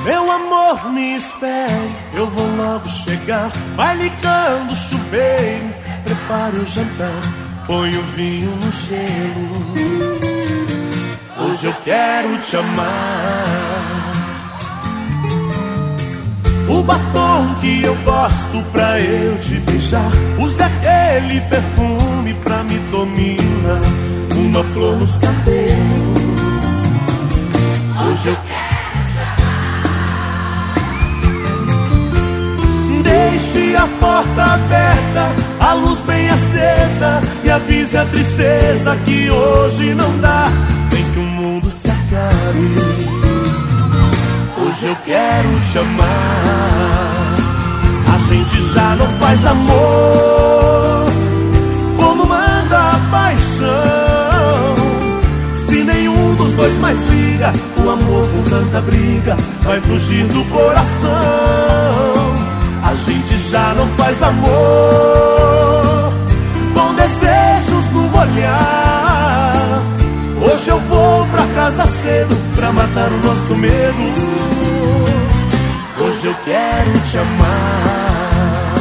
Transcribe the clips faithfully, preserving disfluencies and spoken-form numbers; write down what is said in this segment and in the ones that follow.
Meu amor, me espere, eu vou logo chegar. Vai ligando o chuveiro, prepare o jantar, põe o vinho no gelo. Hoje eu quero te amar. O batom que eu gosto pra eu te beijar, use aquele perfume pra me dominar. Uma flor nos cabelos. Hoje eu quero te amar. Deixe a porta aberta, a luz bem acesa, e avise a tristeza que hoje não dá. Tem que o mundo se acabe. Hoje eu quero te amar. A gente já não faz amor como manda a paixão. Se nenhum dos dois mais liga, o amor com tanta briga vai fugir do coração. A gente já não faz amor com desejos no olhar. Hoje eu vou pra casa cedo pra matar o nosso medo. Hoje eu quero te amar.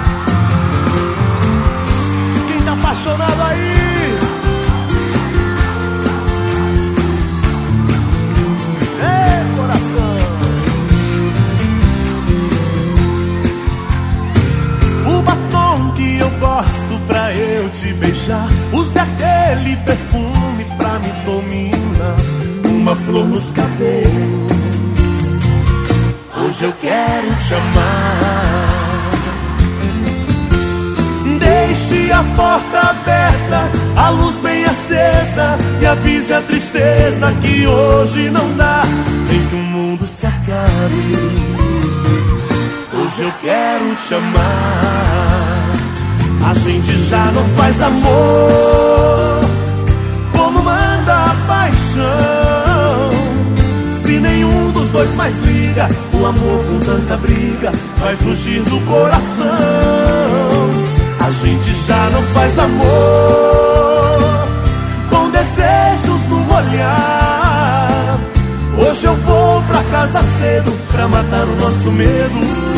Quem tá apaixonado aí? Ei, coração! O batom que eu gosto pra eu te beijar, use aquele perfume pra me dominar. Uma flor nos cabelos. Hoje eu quero te amar. Deixe a porta aberta, a luz bem acesa, e avise a tristeza que hoje não dá. Tem que o mundo se acabe. Hoje eu quero te amar. A gente já não faz amor como manda a paixão. Se nenhum dos dois mais liga, o amor com tanta briga vai fugir do coração. A gente já não faz amor com desejos no olhar. Hoje eu vou pra casa cedo pra matar o nosso medo.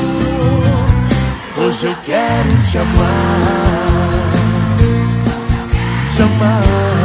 Hoje eu quero te amar. Te amar.